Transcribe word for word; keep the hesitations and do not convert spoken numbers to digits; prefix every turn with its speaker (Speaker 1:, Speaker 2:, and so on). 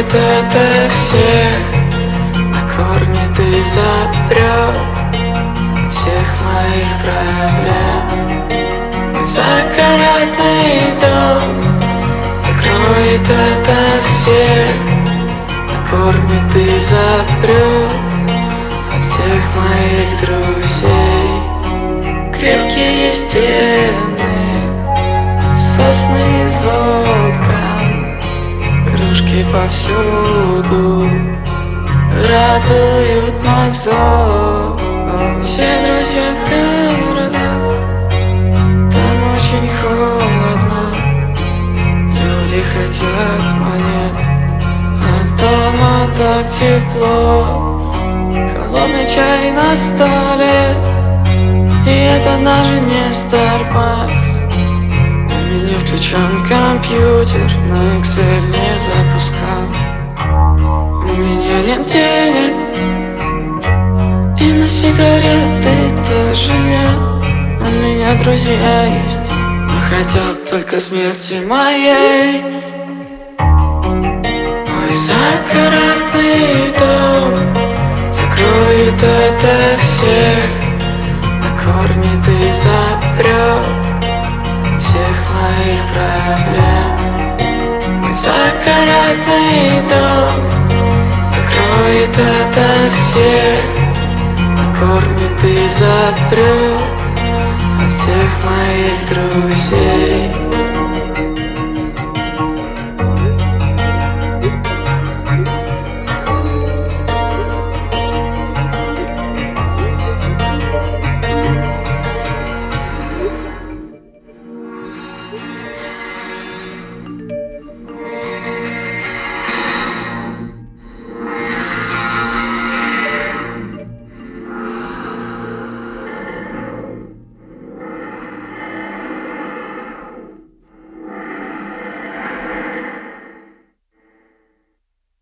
Speaker 1: Закроет ото всех, накормит и запрет от всех моих проблем. Загородный дом закроет ото всех, накормит и запрет от всех моих друзей. Крепкие стены, сосны из окон, кружки повсюду радуют мой взор. Все друзья в городах, там очень холодно, люди хотят монет, а дома так тепло. Холодный чай на столе, и это даже не Starbucks. У меня включен компьютер, но Excel не запускал. У меня нет денег, и на сигареты тоже нет. У меня друзья есть, но хотят только смерти моей. Мой загородный дом закроет ото всех, накормит и запрет от всех моих проблем. Мой загородный дом закроет ото всех, накормит и запрет от всех моих друзей.